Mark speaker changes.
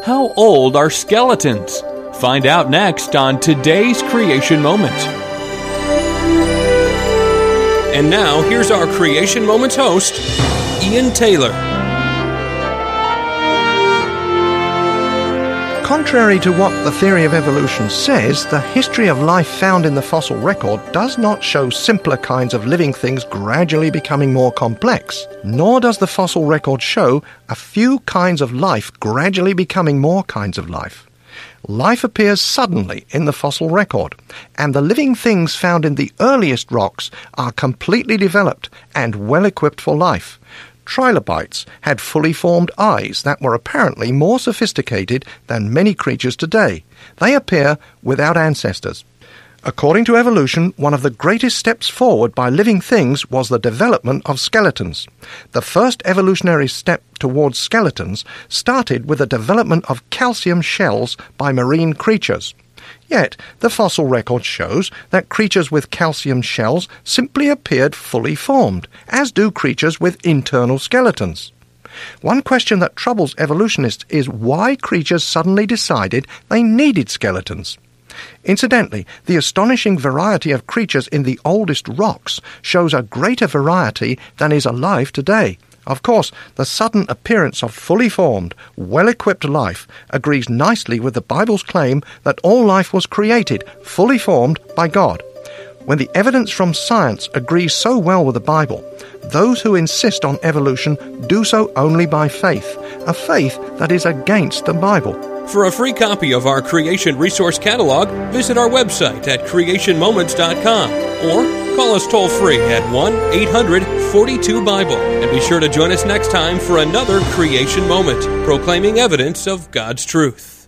Speaker 1: How old are skeletons? Find out next on today's Creation Moment. And now, here's our Creation Moments host, Ian Taylor.
Speaker 2: Contrary to what the theory of evolution says, the history of life found in the fossil record does not show simpler kinds of living things gradually becoming more complex, nor does the fossil record show a few kinds of life gradually becoming more kinds of life. Life appears suddenly in the fossil record, and the living things found in the earliest rocks are completely developed and well-equipped for life. Trilobites had fully formed eyes that were apparently more sophisticated than many creatures today. They appear without ancestors. According to evolution, one of the greatest steps forward by living things was the development of skeletons. The first evolutionary step towards skeletons started with the development of calcium shells by marine creatures. Yet, the fossil record shows that creatures with calcium shells simply appeared fully formed, as do creatures with internal skeletons. One question that troubles evolutionists is why creatures suddenly decided they needed skeletons. Incidentally, the astonishing variety of creatures in the oldest rocks shows a greater variety than is alive today. Of course, the sudden appearance of fully formed, well-equipped life agrees nicely with the Bible's claim that all life was created, fully formed by God. When the evidence from science agrees so well with the Bible, those who insist on evolution do so only by faith, a faith that is against the Bible.
Speaker 1: For a free copy of our Creation Resource Catalog, visit our website at creationmoments.com or call us toll-free at 1-800-42-BIBLE. And be sure to join us next time for another Creation Moment, proclaiming evidence of God's truth.